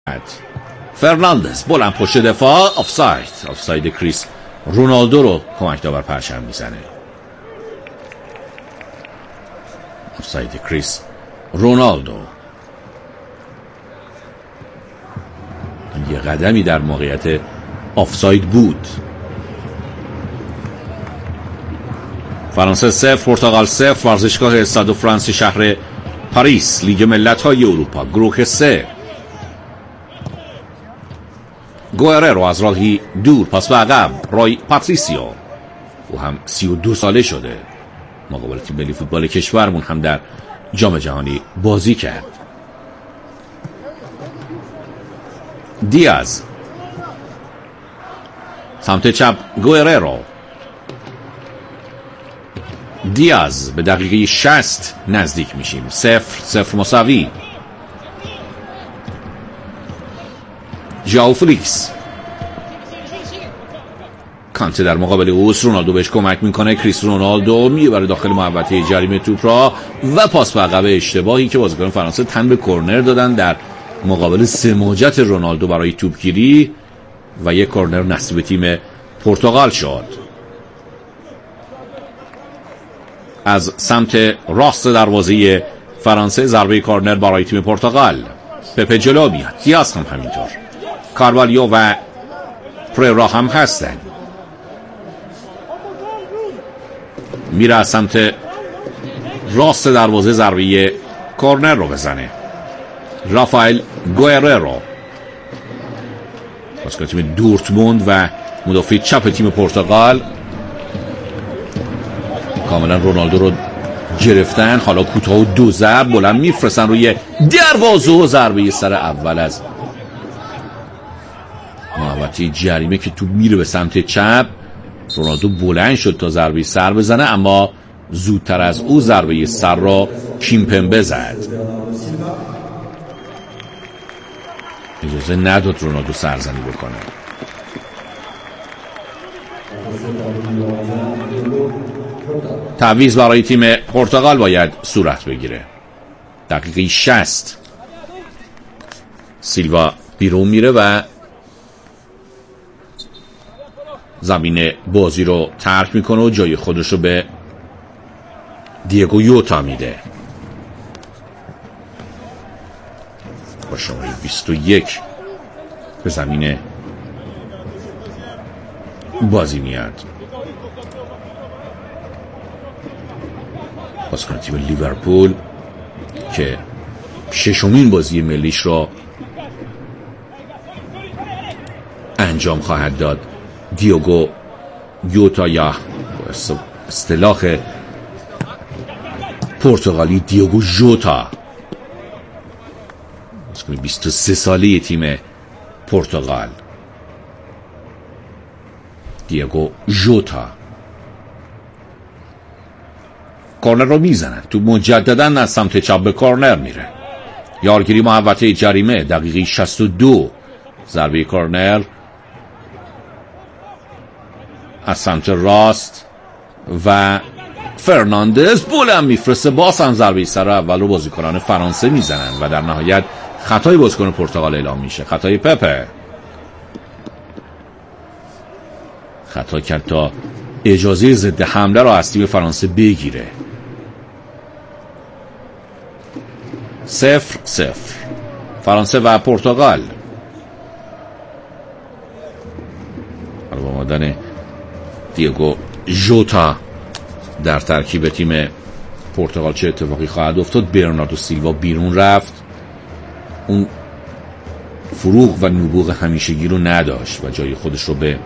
فرناندز بلند پشت دفاع. آفساید کریس رونالدو رو کمک داور پرچم میزنه. آفساید کریس رونالدو یه قدمی در موقعیت آفساید بود. فرانسه 0 پرتغال 0. ورزشگاه استاد فرانسی شهر پاریس، لیگ ملت‌های اروپا، گروه 3. گوئررو از راهی دور پاس به عقب. رای پاتریسیو او هم 32 ساله شده، مقابل تیم ملی فوتبال کشورمون هم در جام جهانی بازی کرد. دیاز سمت چپ. گوئررو. دیاز به دقیقه 60 نزدیک میشیم. 0-0 مساوی. ژائو فلیکس. کانته در مقابل اوس. رونالدو بهش کمک میکنه. کریس رونالدو میبره داخل محوطه جریمه توپ را و پاس به عقب اشتباهی که بازیکن فرانسه تن به کرنر دادن در مقابل سماجت رونالدو برای توپگیری و یک کرنر نصیب تیم پرتغال شد. از سمت راست دروازه فرانسه ضربه کارنر برای تیم پرتغال. پپه جلو میاد. دیاز هم همینطور. کاروالیو و پریرا هم هستن. میره از سمت راست دروازه ضربه کارنر رو بزنه. رافائل گوئررو بازیکن تیم دورتموند و مدافع چپ تیم پرتغال کاملا رونالدو رو گرفتن. حالا کوتاه و 2 ضرب بلند میفرستن روی دروازه و ضربه سر اول از محوطه جریمه که تو میره به سمت چپ. رونالدو بلند شد تا ضربه سر بزنه، اما زودتر از او ضربه سر را کیمپمبه زد. اجازه نداد رونالدو سرزنی بکنه. تعویض برای تیم پرتغال باید صورت بگیره. دقیقه 60 سیلوا بیرون میره و زمین بازی رو ترک میکنه و جای خودش رو به دیگو یوتا میده. با شماره 21 به زمین بازی میاد. بازیکن تیم لیورپول که 6مین بازی ملیش را انجام خواهد داد. دیگو یوتا یا اصطلاح پرتغالی دیگو ژوتا، 23 ساله تیم پرتغال. دیگو ژوتا کورنر رو میزنن. تو مجددا از سمت چپ به کورنر میره. یارگیری محوطه جریمه. دقیقه 62 ضربه کورنر از سمت راست و فرناندز بلند میفرسته. باز هم ضربه سر اول رو بازیکنان فرانسه میزنن و در نهایت خطای بازیکن پرتغال اعلام میشه. خطای پپه. خطا کرد تا اجازه ضد حمله رو از تیم فرانسه بگیره. 0-0 فرانسه و پرتغال. با آمدن دیگو ژوتا در ترکیب تیم پرتغال چه اتفاقی خواهد افتاد؟ برناردو سیلوا بیرون رفت. اون فروغ و نبوغ همیشگی رو نداشت و جای خودش رو به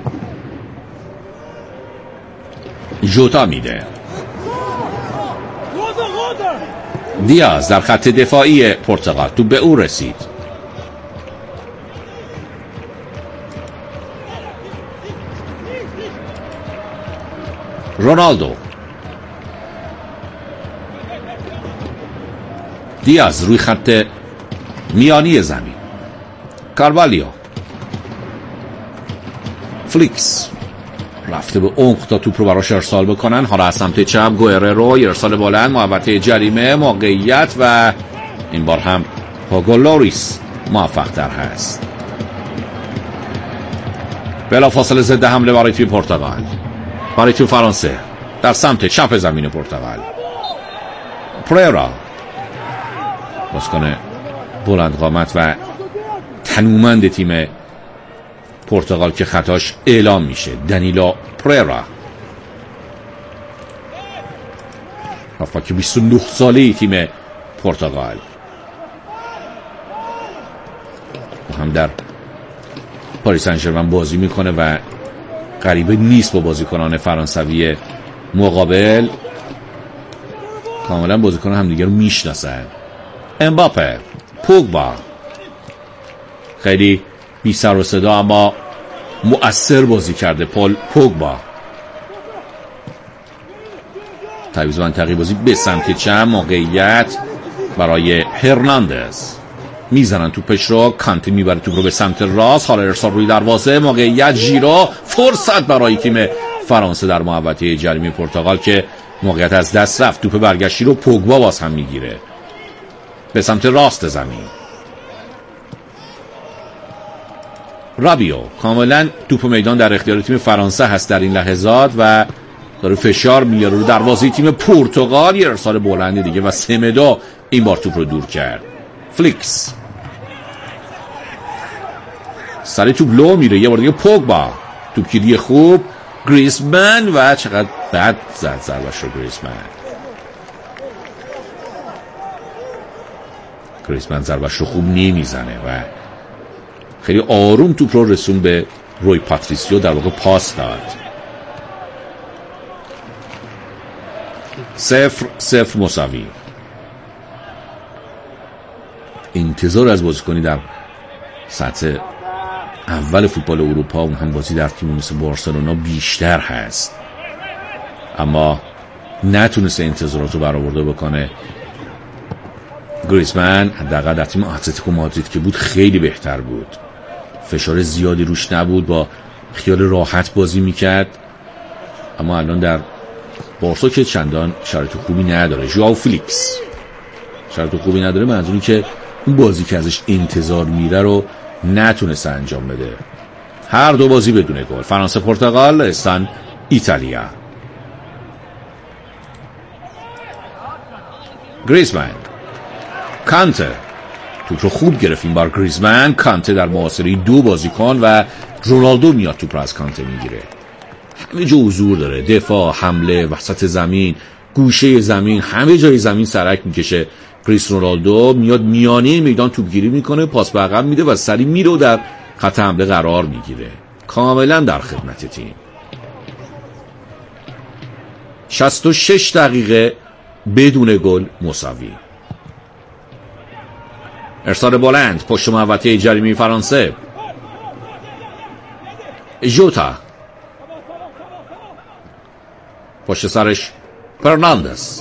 ژوتا میده. دیاز در خط دفاعی پرتغال تو به او رسید. رونالدو. دیاز روی خط میانی زمین. کاروالیو. فلیکس رفته به عمق تا توپ رو براش ارسال بکنن. حالا از سمت چپ گوئررو ارسال بلند محوطه جریمه. موقعیت و این بار هم هوگو لوریس موفق تر هست. بلافاصله ضد حمله برای تیم پرتغال، برای تیم فرانسه در سمت چپ زمین پرتغال. پریرا بازیکن بلند قامت و تنومند تیم پرتغال که خطاش اعلام میشه. دنیلو پریرا، هافبک 29 ساله تیم پرتغال، هم در پاریس سن ژرمن بازی میکنه و غریبه نیست با بازیکنان فرانسوی مقابل، کاملا بازیکن همدیگه رو میشناسن. امباپه، پوگبا، خیلی بی سر و صدا اما مؤثر بازی کرده پول پوگبا. تعویض منطقی بازی به سمت چپ، موقعیت برای هرناندز، میزنن توپش رو، کانته میبره توپ رو به سمت راست، حالا ارسال روی دروازه، موقعیت ژیرو، فرصت برای تیم فرانسه در محوطه جریمه پرتغال که موقعیت از دست رفت. توپ برگشتی رو پوگبا باز هم میگیره به سمت راست زمین. رابیو کاملا توپ میدان در اختیار تیم فرانسه هست در این لحظات و داره فشار میاره رو دروازه تیم پرتغال. یه ارسال بلندی دیگه و سمدو این بار توپ رو دور کرد. فلیکس سر توپ لو میره، یه بار دیگه پوگبا، توپگیری خوب. گریزمن و چقدر بد زد ضربش رو گریزمن ضربش رو خوب نمیزنه و خیلی آروم توپ رو رسون به روی پاتریسیو، در واقع پاس داد. 0-0 مساوی. انتظار از بازیکنی در سطح اول فوتبال اروپا، اون هم بازی در تیم مثل بارسلونا، بیشتر هست، اما نتونسته انتظارات رو برآورده بکنه. گریزمن حداقل در تیم اتلتیکو مادرید که بود خیلی بهتر بود، فشار زیادی روش نبود، با خیال راحت بازی میکرد، اما الان در بارسا که چندان شرایط خوبی نداره. ژائو فلیکس شرایط خوبی نداره، منظوری که اون بازی که ازش انتظار میره رو نتونسته انجام بده. هر دو بازی بدون گل. فرانسه پرتغال، استان ایتالیا. گریزمن، کانته توپ رو خوب گرفت این بار گریزمن. کانته در محاصره دو بازیکن و رونالدو میاد توپ رو از کانته میگیره. همه جا حضور داره، دفاع، حمله، وسط زمین، گوشه زمین، همه جای زمین سرک میکشه. کریس رونالدو میاد میانه میدان توپگیری میکنه، پاس به عقب میده و سری میره و در خط حمله قرار میگیره. کاملا در خدمت تیم. 66 دقیقه بدون گل مساوی. ارسال بلند پشت محوطه جریمه فرانسه. ژوتا، پشت سرش فرناندز.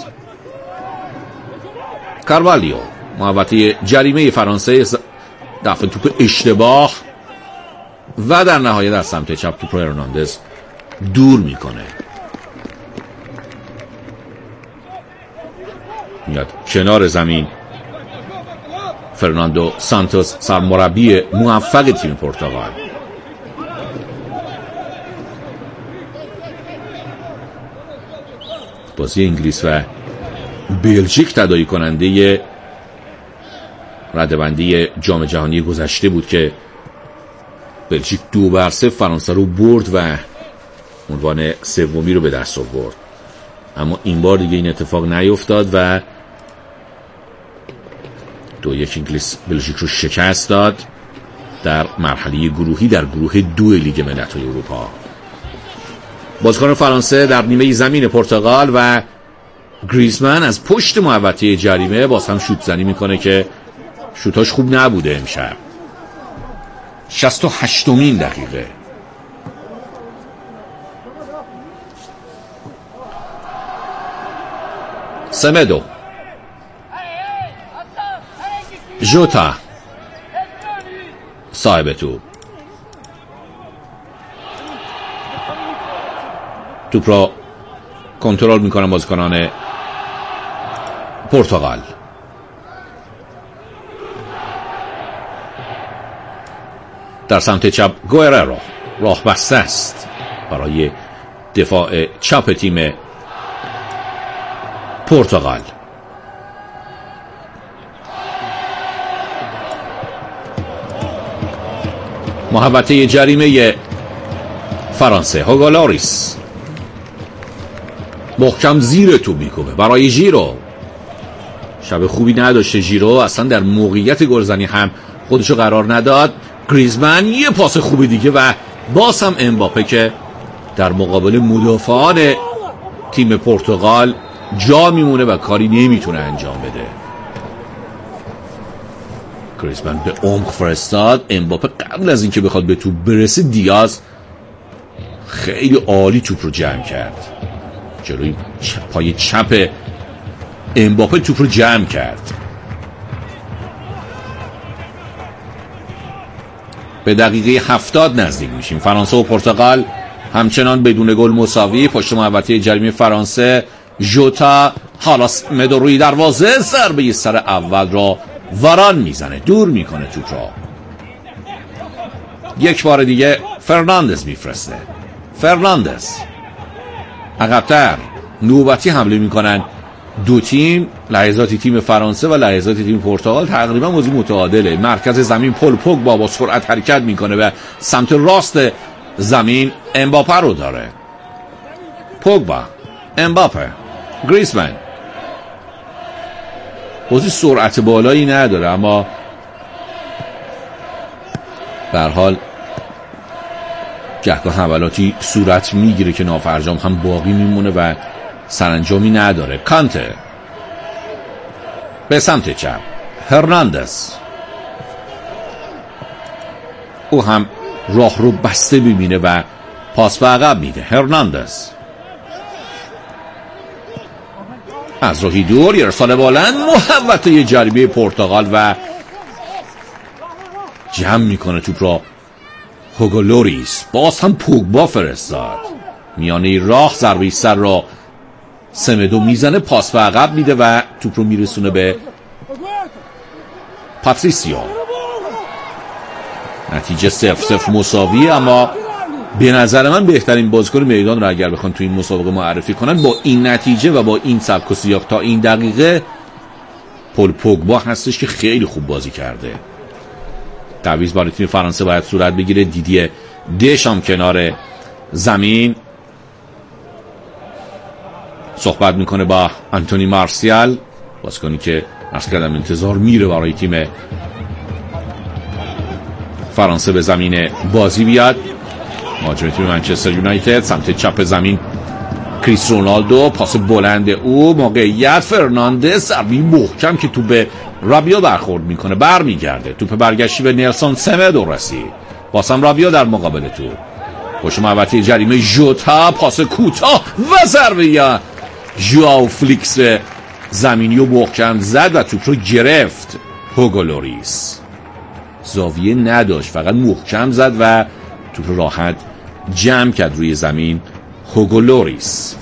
کاروالیو، محوطه جریمه فرانسه، دفع توپ اشتباه و در نهایت در سمت چپ توپ هرناندز دور میکنه. میاد کنار زمین. فرناندو سانتوس، سرمربی موفق تیم پرتغال. بازی انگلیس و بلژیک تداعی کننده رده‌بندی جام جهانی گذشته بود که بلژیک 2-0 فرانسه رو برد و عنوان سومی رو به دست آورد، اما این بار دیگه این اتفاق نیفتاد و 2-1 انگلیس بلژیک رو شکست داد در مرحله گروهی در گروه 2 لیگ ملت‌های اروپا. بازیکن فرانسه در نیمه زمین پرتغال و گریزمن از پشت محوطه جریمه باز هم شوت زنی میکنه که شوتاش خوب نبوده امشب. 68مین دقیقه. سمدو، ژوتا صاحب توپ را کنترل میکنن بازیکنان پرتغال. در سمت چپ گوئررو راه بسته است برای دفاع چپ تیم پرتغال. محوطه جریمه فرانسه، هوگو لوریس محکم زیر تو میکوبه برای ژیرو. شب خوبی نداشته ژیرو، اصلا در موقعیت گلزنی هم خودشو قرار نداد. گریزمن یه پاس خوبی دیگه و باز هم امباپه که در مقابل مدافعان تیم پرتغال جا میمونه و کاری نمیتونه انجام بده. گریزمن به عمق فرستاد. امباپه قبل از اینکه بخواد به توپ برسه، دیاز خیلی عالی توپ رو جمع کرد. جلوی پای چپ امباپه توپ رو جمع کرد. به دقیقه 70 نزدیک میشیم. فرانسه و پرتغال همچنان بدون گل مساوی. پشت محوطه جریمه فرانسه ژوتا، حالا مدو روی دروازه، ضربه سر اول را واران میزنه، دور میکنه توپ را. یک بار دیگه فرناندز میفرسته. فرناندز عقب‌تر نوبتی حمله میکنن دو تیم. لحظاتی تیم فرانسه و لحظاتی تیم پرتغال تقریبا موضوع متعادله. مرکز زمین پل پوگبا با سرعت حرکت میکنه و سمت راست زمین امباپه رو داره. پوگبا، امباپه، گریزمن. بازی سرعت بالایی نداره، اما به هر حال گهگاه حملاتی صورت میگیره که نافرجام هم باقی میمونه و سرانجامی نداره. کانته به سمت چپ، هرناندز، او هم راه رو بسته ببینه و پاس به عقب میده. هرناندز از راهی دور ارسال بلند، محوطه جریمه پرتغال و جمع میکنه توپ را هوگو لوریس. باز هم پوگبا فرستاد میانه راه، ضربه سر را سمدو میزنه، پاس به عقب میده و توپ رو میرسونه به پاتریسیو. نتیجه 0-0 مساوی، اما به نظر من بهترین بازیکن میدان رو اگر بخوان تو این مسابقه معرفی کنن با این نتیجه و با این سبک و سیاق تا این دقیقه پل پوگبا هستش که خیلی خوب بازی کرده. تعویض برای تیم فرانسه باید صورت بگیره. دیدیه دشام کنار زمین صحبت میکنه با آنتونی مارسیال، بازیکنی که عرض کردم انتظار میره برای تیم فرانسه به زمین بازی بیاد. مهاجم تیم منچستر یونایتد سمت چپ زمین کریس رونالدو، پاس بلند او، موقعیت فرناندز، ضربه محکم که توپ به رابیو برخورد میکنه، برمیگرده. توپ برگشتی به نلسون سمدو رسید، بازم رابیو در مقابل توپ. پشت محوطه جریمه ژوتا، پاس کوتاه و ضربه ژائو فلیکس زمینی و محکم زد و توپ رو گرفت. هوگو لوریس زاویه نداشت، فقط محکم زد و توپ رو راحت جمع کرد روی زمین. هوگو لوریس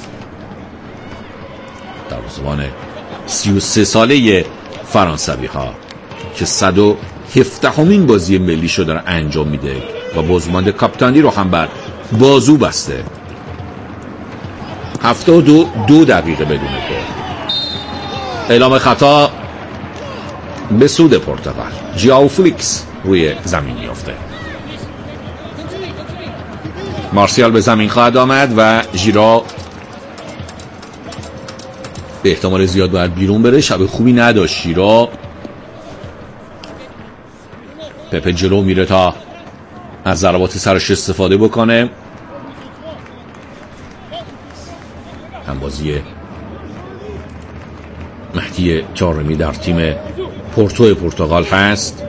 دروازه‌بان 33 ساله فرانسوی ها که 117مین بازی ملی شو داره انجام میده و بازوبند کاپیتانی رو هم بر بازو بسته. 72 دقیقه بدون گل. اعلام خطا به سود پرتغال. ژائو فلیکس روی زمین میافته. مارسیال به زمین خواهد آمد و ژیرو به احتمال زیاد باید بیرون بره. شب خوبی نداشت ژیرو. پپه جلو میره تا از ضربات سرش استفاده بکنه. هم بازی مهدی طارمی در تیم پورتو پرتغال هست.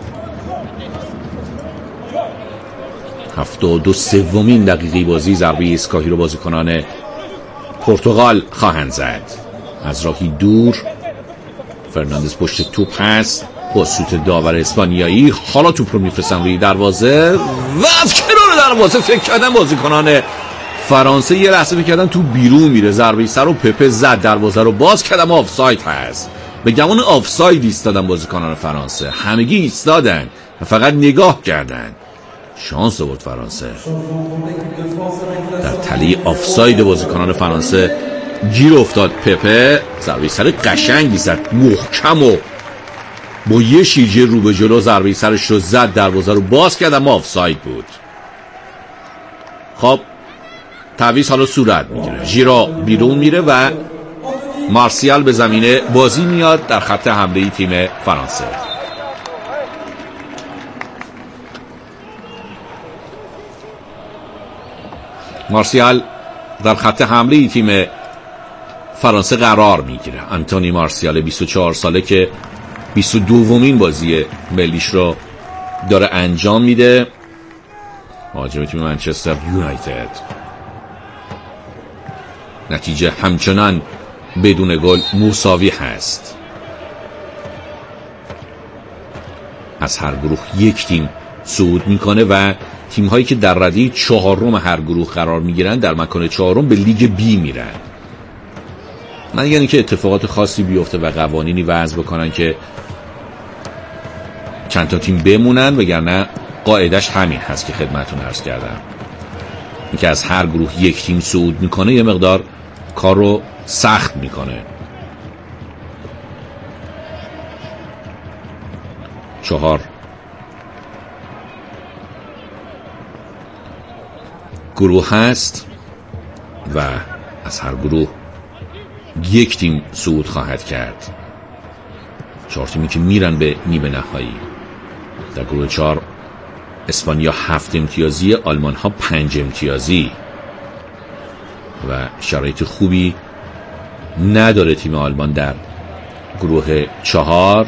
73مین دقیقه بازی ضربه ایستگاهی رو بازیکنان پرتغال خواهند زد. از راهی دور فرناندز پشت توپ هست با سوت داور اسپانیایی. حالا توپ رو میفرستن روی دروازه و از کنار دروازه فکر کردن بازیکنان فرانسه یه لحظه فکر کردن تو بیرون میره. ضربه سر رو پپه زد، دروازه رو باز کردم. آفساید هست. به گمان آفساید ایستادن بازیکنان فرانسه، همگی ایستادن و فقط نگاه کردن. شانس آورد فرانسه. در تله آفساید بازیکنان فرانسه گیر افتاد پپه. ضربه سر قشنگی زد، محکم و با یه شیرجه رو به جلو ضربه سرش رو زد، دروازه رو باز کرد اما آفساید بود. خب تعویض حالا صورت میگیره، ژیرا بیرون میره و مارسیال به زمینه بازی میاد در خط حمله تیم فرانسه. مارسیال در خط حمله تیم فرانسه قرار میگیره. آنتونی مارسیال 24 ساله که 22مین بازی ملیش رو داره انجام میده. مهاجم تیم منچستر یونایتد. نتیجه همچنان بدون گل مساوی هست. از هر گروه یک تیم صعود میکنه و تیم هایی که در رده 4 هر گروه قرار میگیرن در مکان 4 به لیگ بی میرن. نه یعنی که اتفاقات خاصی بیفته و قوانینی وضع بکنن که چند تا تیم بمونن، وگرنه قاعدش همین هست که خدمتتون عرض کردم. این که از هر گروه یک تیم صعود میکنه یه مقدار کار رو سخت میکنه. 4 گروه هست و از هر گروه یک تیم صعود خواهد کرد. 4 تیمی که میرن به نیمه نهایی. در گروه 4 اسپانیا 7 امتیازی، آلمان ها 5 امتیازی و شرایط خوبی نداره تیم آلمان در گروه 4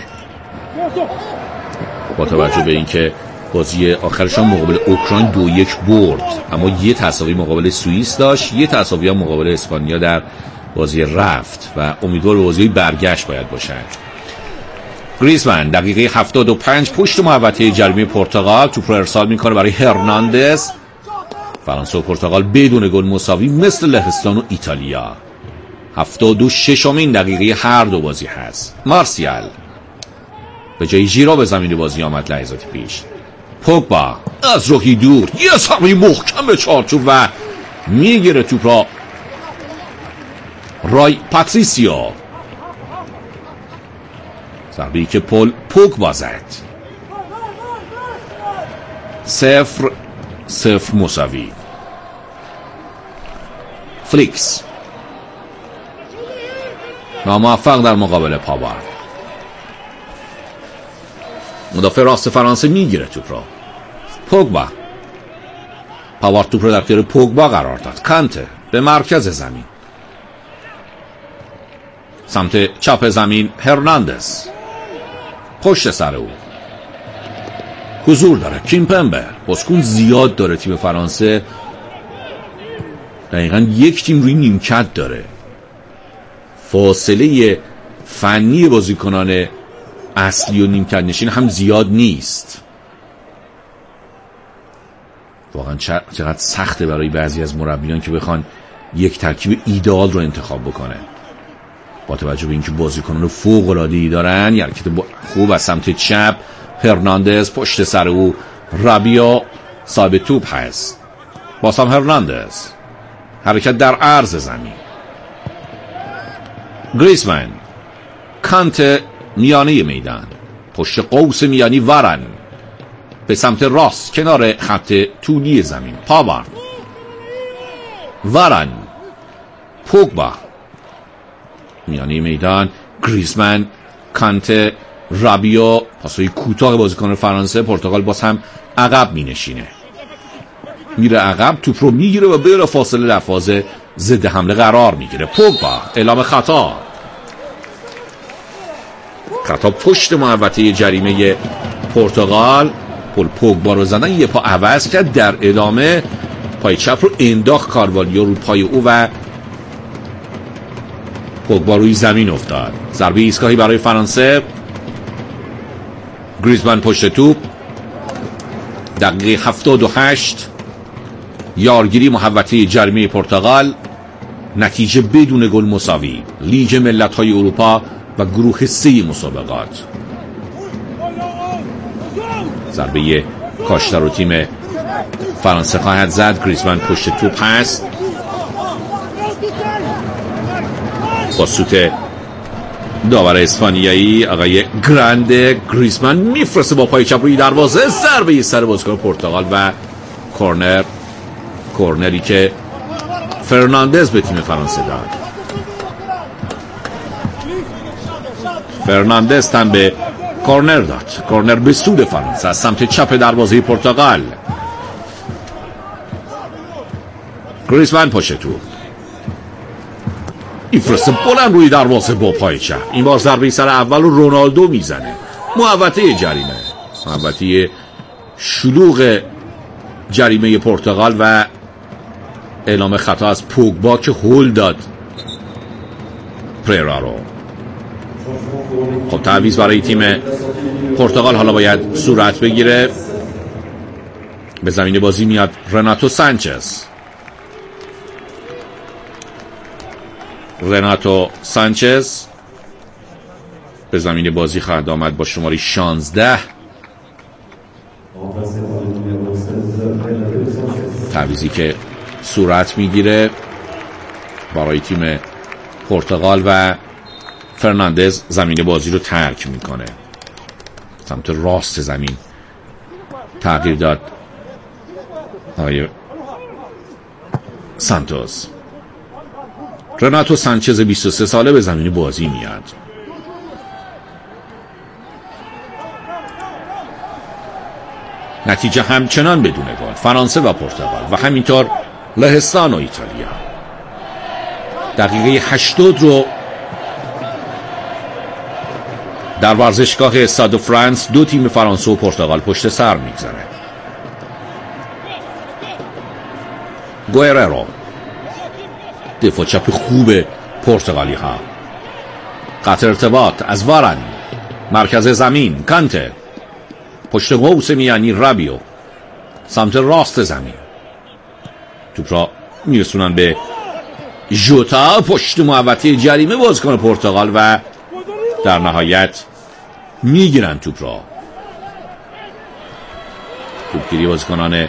با توجه به اینکه بازی آخرشان مقابل اوکراین 2-1 برد، اما یه تساوی مقابل سوئیس داشت، یه تساوی هم مقابل اسپانیا در بازی رفت و امیدوار به بازی برگشت باید باشند. گریزمن دقیقه 75 پشت محوطه جریمه پرتغال توپ رو ارسال میکنه برای هرناندز. فرانسه و پرتغال بدون گل مساوی مثل لهستان و ایتالیا. 76مین دقیقه هر دو بازی هست. مارسیال به جای ژیرا به زمین بازی آمد لحظات پیش. پوگبا از راهی دور یه ضربه محکم به چارچوب و میگیره توپ را رای پاتریسیو. ضربه‌ای که پوگبا زد. 0-0 مساوی. فلیکس ناموفق در مقابل پاوارد. مدافع راست فرانسه میگیره توپ را. پوگبا. پاوارد توپ را در اختیار پوگبا قرار داد. کانته به مرکز زمین. سمت چپ زمین هرناندز. پشت سر او حضور داره کیمپمبه. بازیکن زیاد داره تیم فرانسه. دقیقا یک تیم روی نیمکت داره. فاصله فنی بازیکنان اصلی و نیمکت نشین هم زیاد نیست. واقعا چقدر سخته برای بعضی از مربیان که بخوان یک ترکیب ایدئال رو انتخاب بکنه، با توجه به اینکه بازیکنان فوق‌العاده‌ای دارن. یه حرکت خوب از سمت چپ هرناندز، پشت سر او رابیا صاحب توپ هست. بازم هرناندز، حرکت در عرض زمین. گریزمن، کانت میانه میدان، پشت قوس میانی وارن به سمت راست کنار خط طولی زمین. پاوارد، وارن، پوگبا میانه میدان. گریزمن، کانت، رابیو. پاسوی کوتاه بازیکن فرانسه. پرتغال باز هم عقب می نشینه، میره عقب، توپ رو میگیره و بلا فاصله در فاز ضد حمله قرار میگیره. پوگبا اعلام خطا پشت محوطه جریمه پرتغال. پوگبا رو زدن، یه پا عوض کرد، در ادامه پای چپ رو انداخت کاروالیو رو پای او و پوگبا روی زمین افتاد. ضربه ایستگاهی برای فرانسه. گریزمن پشت توپ. دقیقه 78 یارگیری محوطه جریمه پرتغال. نتیجه بدون گل مساوی. لیگ ملت‌های اروپا و گروه 3 مسابقات. ضربه کاشتر و تیم فرانسه خواهد زد. گریزمان پشت توپ هست، با سوت داور اسپانیایی آقای گرانده. گریزمان میفرسته با پای چپ روی دروازه، ضربه سر بازیکن پرتغال و کورنری که فرناندز به تیم فرانسه داد. فرناندز هم به کورنر داد. کورنر به سود فرانسه از سمت چپ دروازه پرتغال. گریزمان پشت توپ میفرسته بلند روی دروازه با پای چپ. این بار ضربه سر اول رو رونالدو میزنه. محوطه جریمه، محوطه شلوغ جریمه پرتغال و اعلام خطا از پوگبا که هول داد پریرا رو. خب تعویض برای تیم پرتغال حالا باید صورت بگیره. به زمین بازی میاد رناتو سانچز به زمین بازی خواهد آمد با شماره 16. تعویضی که صورت میگیره برای تیم پرتغال و فرناندز زمین بازی رو ترک میکنه. سمت راست زمین تغییر داد آقای سانتوس. رناتو سانچز 23 ساله به زمین بازی میاد. نتیجه همچنان بدون گل، فرانسه و پرتغال و همینطور لهستان و ایتالیا. دقیقه 80 رو در ورزشگاه استاد فرانس دو تیم فرانسه و پرتغال پشت سر میگذاره. گوئررو دفاع چپ خوب پرتغالی ها. قطع ارتباط از وارن، مرکز زمین کانته، پشت قوس میانی رابیو، سمت راست زمین توپ را میرسونن به ژوتا، پشت محوطه جریمه بازیکن پرتغال و در نهایت میگیرن توپ را. توپگیری بازیکنان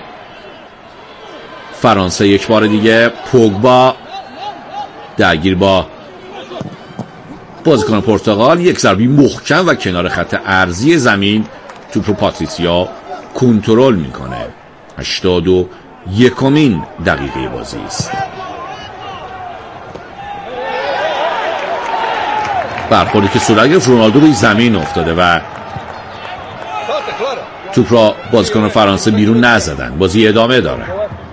فرانسه یک بار دیگه. پوگبا درگیر با بازیکن پرتغال، یک ضربه محکم و کنار خط عرضی زمین توپ رو پاتریسیا کنترل میکنه. 81مین دقیقه بازی است. برخوردی که صورت گرفت، رونالدو روی زمین افتاده و توپ را بازیکن فرانسه بیرون نزدن. بازی ادامه داره.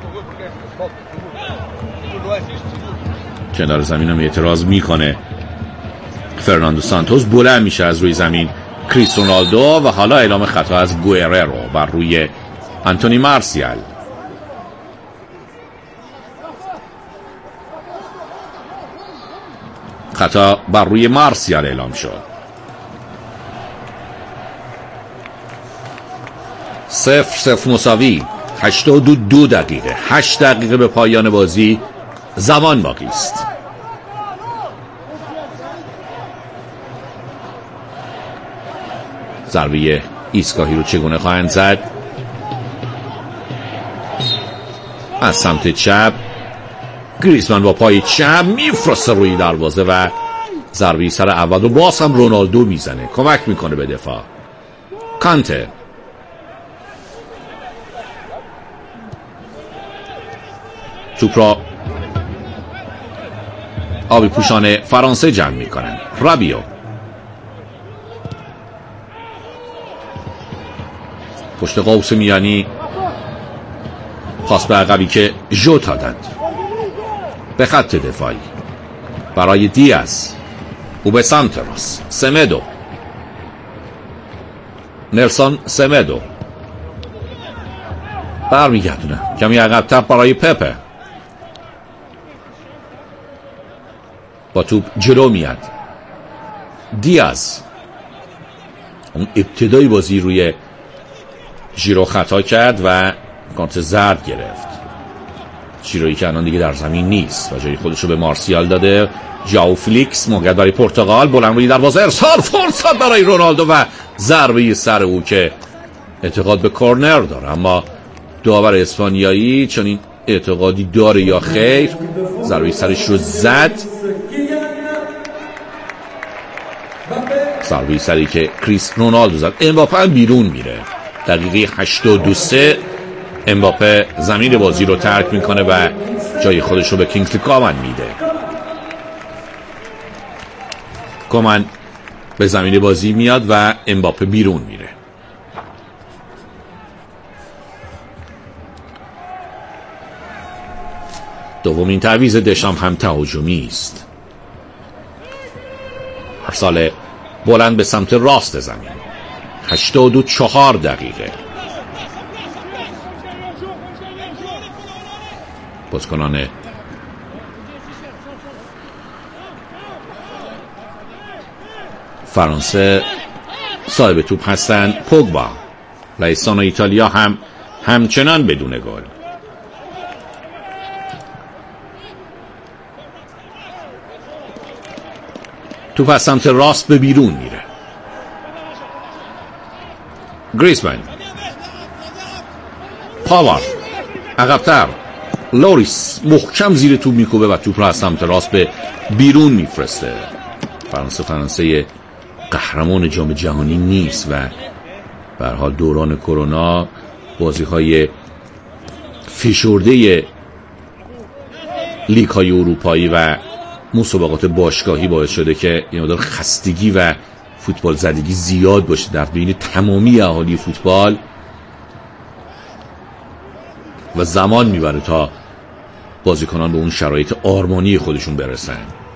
کنار زمین هم اعتراض میکنه فرناندو سانتوس. بلند میشه از روی زمین کریس رونالدو و حالا اعلام خطا از گوئررو بر روی آنتونی مارسیال. خطا بر روی مارسیال اعلام شد. 0-0 مساوی. 82 دقیقه، 8 دقیقه به پایان بازی زمان باقی است. ضربه ایستگاهی رو چگونه خواهند زد؟ از سمت چپ گریزمان با پای چپ میفرسته روی دروازه و ضربه سر اول رو باز هم رونالدو میزنه، کمک میکنه به دفاع. کانته توپ را آبی پوشان فرانسه جمع میکنن. رابیو پشت قوس میانی خواست به عقبی که ژوتا داد به خط دفاعی برای دیاز. او به سمت راست سمدو، نلسون سمدو برمیگردونه کمی عقب‌تر برای پپه. با توپ جلو میاد دیاز. اون ابتدای بازی روی ژیرو خطا کرد و کارت زرد گرفت. ژیرویی که الان دیگه در زمین نیست و جای خودش رو به مارسیال داده. ژائو فلیکس موقعیت برای پرتغال، بلند روی دروازه، ارسال، فرصت برای رونالدو و ضربه سر او که اعتقاد به کورنر داره اما داور اسپانیایی چنین اعتقادی داره یا خیر. ضربه سرش رو زد، ضربه سری که کریس رونالدو زد. امباپه هم بیرون میره. دقیقه 83 امباپه زمین بازی رو ترک میکنه و جای خودش رو به کینگسلی کومن میده. کومن به زمین بازی میاد و امباپه بیرون میره. دومین تعویض دشام هم تهاجمی است. ارسال بلند به سمت راست زمین. 84 دقیقه. بازیکنان فرانسه صاحب توپ هستند. پوگبا، رئیسان ایتالیا هم همچنان بدون گل. توپ از سمت راست به بیرون میره. گریزمان، پاور، عقب‌تر، لوریس محکم زیر توپ میکوبه و توپ را از سمت راست به بیرون میفرسته. فرانسه قهرمان جام جهانی نیست و به هر حال دوران کرونا بازی‌های فشرده لیگ‌های اروپایی و مسابقات باشگاهی باعث شده که یه مقدار خستگی و فوتبال زدگی زیاد باشه در بین تمامی اهالی فوتبال و زمان میبره تا بازیکنان به اون شرایط آرمانی خودشون برسن.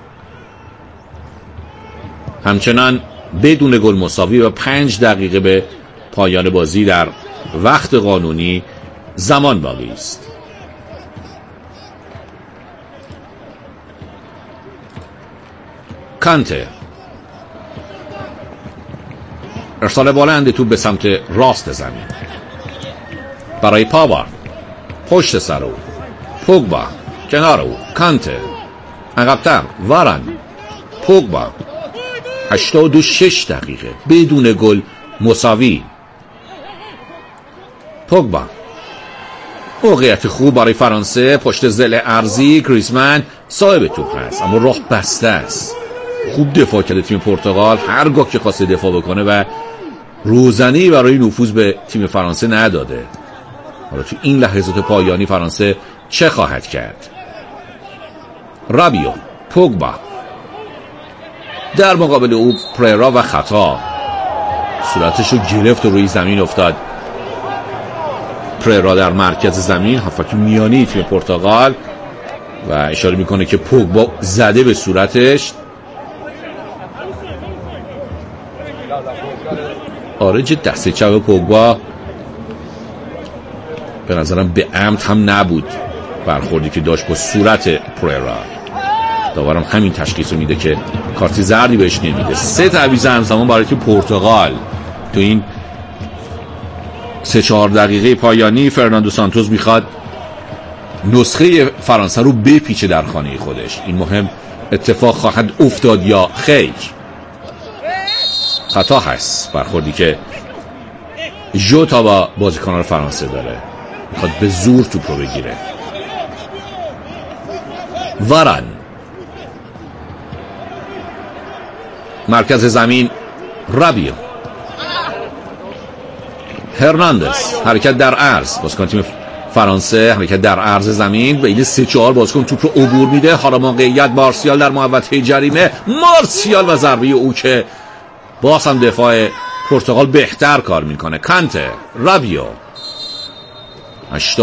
همچنان بدون گل مساوی و 5 دقیقه به پایان بازی در وقت قانونی زمان باقی است. کانته، ارسال بلند توپ به سمت راست زمین برای پاور، پشت سر او، پوگبا کنار او، کانته عقب‌تر، واران، پوگبا. 86 دقیقه بدون گل مساوی. پوگبا، موقعیت خوب برای فرانسه، پشت ضلع ارضی. گریزمان صاحب توپ هست اما راه بسته است. خوب دفاع کرده تیم پرتغال، هرگاه که خواسته دفاع بکنه و روزنه‌ای برای نفوذ به تیم فرانسه نداده. حالا تو این لحظات پایانی فرانسه چه خواهد کرد؟ رابیو، پوگبا، در مقابل او پریرا و خطا. صورتش رو گرفت و روی زمین افتاد. پریرا در مرکز زمین، هافک میانی تیم پرتغال، و اشاره میکنه که پوگبا زده به صورتش. آرج دسته چپ پوگبا به نظرم به عمد هم نبود برخوردی که داشت با صورت پریرا. داورم همین تشخیص رو میده که کارت زردی بهش نمیده. 3 تعویض همزمان برای تیم پرتغال تو این 3-4 دقیقه پایانی. فرناندو سانتوس میخواد نسخه فرانسه رو بپیچه در خانه خودش. این مهم اتفاق خواهد افتاد یا خیر؟ خطا هست برخوردی که ژوتا با بازیکنان فرانسه داره. میخواد به زور توپ رو بگیره. واران، مرکز زمین رابیو، هرناندز، حرکت در عرض، بازیکن تیم فرانسه حرکت در عرض زمین بین 3-4 بازیکن توپ رو عبور میده. حالا موقعیت مارسیال در محوطه جریمه، مارسیال و ضربه او که باز هم دفاع پرتغال بهتر کار میکنه. کانته، رابیو.